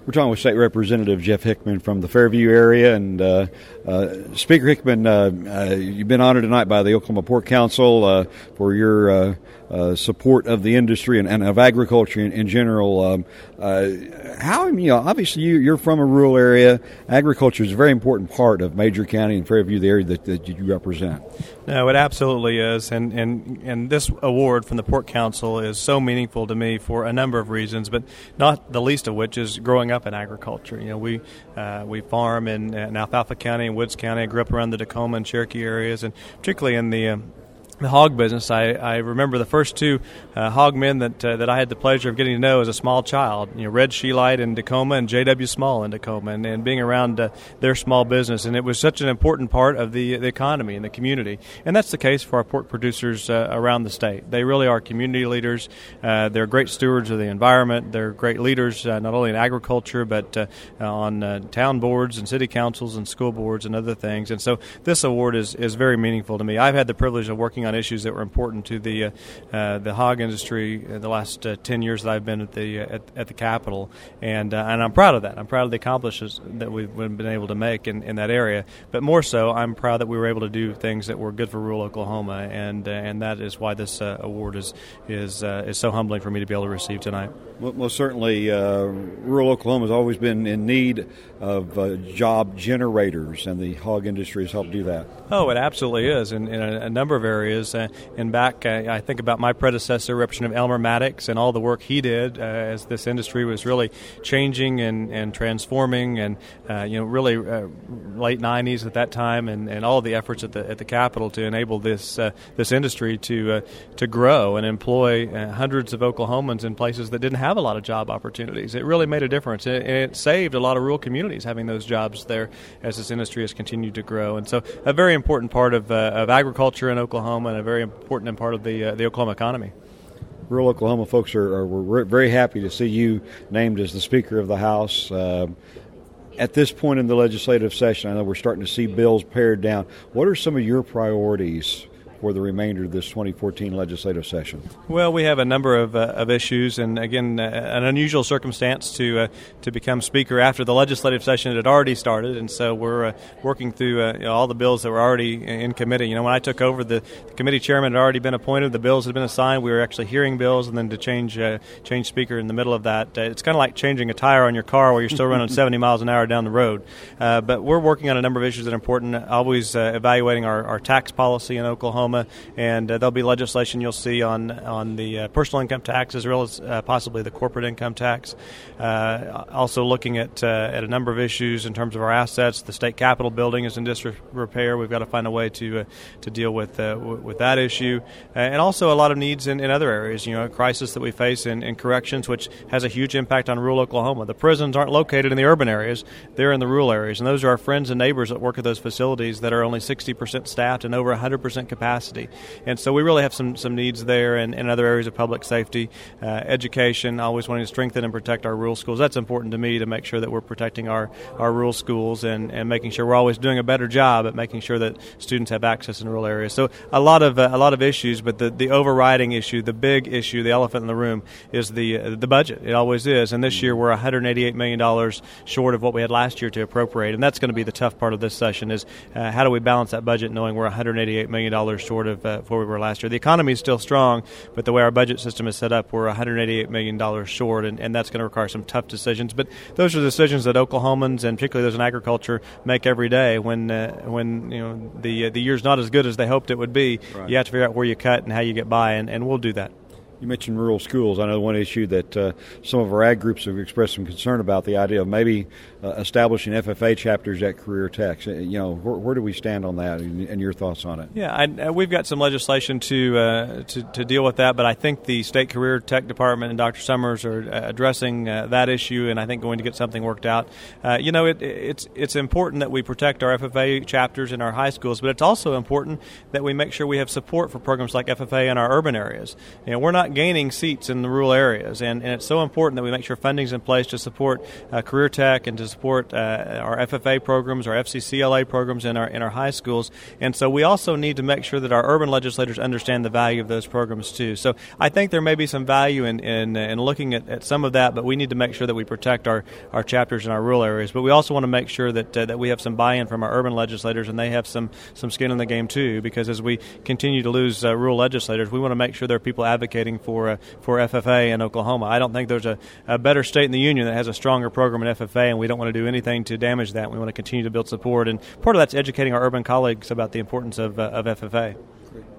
We're talking with State Representative Jeff Hickman from the Fairview area. And Speaker Hickman, you've been honored tonight by the Oklahoma Pork Council for your support of the industry and of agriculture in general. Obviously you're from a rural area. Agriculture is a very important part of Major County and Fairview, the area that you represent. No, it absolutely is, and this award from the Pork Council is so meaningful to me for a number of reasons, but not the least of which is growing up in agriculture. We farm in Alfalfa County and Woods County. I grew up around the Tacoma and Cherokee areas, and particularly in the hog business. I remember the first two hog men that I had the pleasure of getting to know as a small child. Red Sheelite in Tacoma and J.W. Small in Tacoma, and being around their small business. And it was such an important part of the economy and the community. And that's the case for our pork producers around the state. They really are community leaders. They're great stewards of the environment. They're great leaders not only in agriculture but on town boards and city councils and school boards and other things. And so this award is very meaningful to me. I've had the privilege of working on issues that were important to the hog industry in the last 10 years that I've been at the Capitol, and I'm proud of that. I'm proud of the accomplishments that we've been able to make in that area. But more so, I'm proud that we were able to do things that were good for rural Oklahoma, and that is why this award is so humbling for me to be able to receive tonight. Well, most certainly, rural Oklahoma has always been in need of job generators, and the hog industry has helped do that. Oh, it absolutely is in a number of areas. And back, I think about my predecessor, Representative Elmer Maddox, and all the work he did as this industry was really changing and transforming, and really late 90s at that time, and all of the efforts at the Capitol to enable this industry to grow and employ hundreds of Oklahomans in places that didn't have a lot of job opportunities. It really made a difference, and it saved a lot of rural communities having those jobs there as this industry has continued to grow. And so a very important part of agriculture in Oklahoma, and a very important part of the Oklahoma economy. Rural Oklahoma folks we're very happy to see you named as the Speaker of the House. At this point in the legislative session, I know we're starting to see bills pared down. What are some of your priorities for the remainder of this 2014 legislative session? Well, we have a number of issues, and again, an unusual circumstance to become Speaker after the legislative session had already started, and so we're working through all the bills that were already in committee. When I took over, the committee chairman had already been appointed, the bills had been assigned, we were actually hearing bills, and then to change Speaker in the middle of that, it's kind of like changing a tire on your car where you're still running 70 miles an hour down the road. But we're working on a number of issues that are important, always evaluating our tax policy in Oklahoma, and there'll be legislation you'll see on the personal income tax as well as possibly the corporate income tax. Also looking at a number of issues in terms of our assets. The state capitol building is in disrepair. We've got to find a way to deal with that issue, and also a lot of needs in other areas. A crisis that we face in corrections, which has a huge impact on rural Oklahoma. The prisons aren't located in the urban areas; they're in the rural areas, and those are our friends and neighbors that work at those facilities that are only 60% staffed and over 100% capacity. And so we really have some needs there, and other areas of public safety, education, always wanting to strengthen and protect our rural schools. That's important to me, to make sure that we're protecting our rural schools and making sure we're always doing a better job at making sure that students have access in rural areas. So a lot of issues, but the overriding issue, the big issue, the elephant in the room is the budget. It always is, and this year we're $188 million short of what we had last year to appropriate, and that's going to be the tough part of this session is how do we balance that budget knowing we're $188 million short of where we were last year. The economy is still strong, but the way our budget system is set up, we're $188 million short, and that's going to require some tough decisions. But those are decisions that Oklahomans, and particularly those in agriculture, make every day when the year's not as good as they hoped it would be. Right. You have to figure out where you cut and how you get by, and we'll do that. You mentioned rural schools. I know one issue that some of our ag groups have expressed some concern about, the idea of maybe establishing FFA chapters at career techs. Where do we stand on that, and your thoughts on it? Yeah, we've got some legislation to deal with that, but I think the State Career Tech Department and Dr. Summers are addressing that issue, and I think going to get something worked out. It's important that we protect our FFA chapters in our high schools, but it's also important that we make sure we have support for programs like FFA in our urban areas. We're not not gaining seats in the rural areas, and it's so important that we make sure funding's in place to support career tech and to support our FFA programs, our FCCLA programs in our high schools. And so we also need to make sure that our urban legislators understand the value of those programs too. So I think there may be some value in looking at some of that, but we need to make sure that we protect our chapters in our rural areas. But we also want to make sure that we have some buy-in from our urban legislators, and they have some skin in the game too, because as we continue to lose rural legislators, we want to make sure there are people advocating for FFA in Oklahoma. I don't think there's a better state in the union that has a stronger program in FFA, and we don't want to do anything to damage that. We want to continue to build support, and part of that's educating our urban colleagues about the importance of FFA. Great.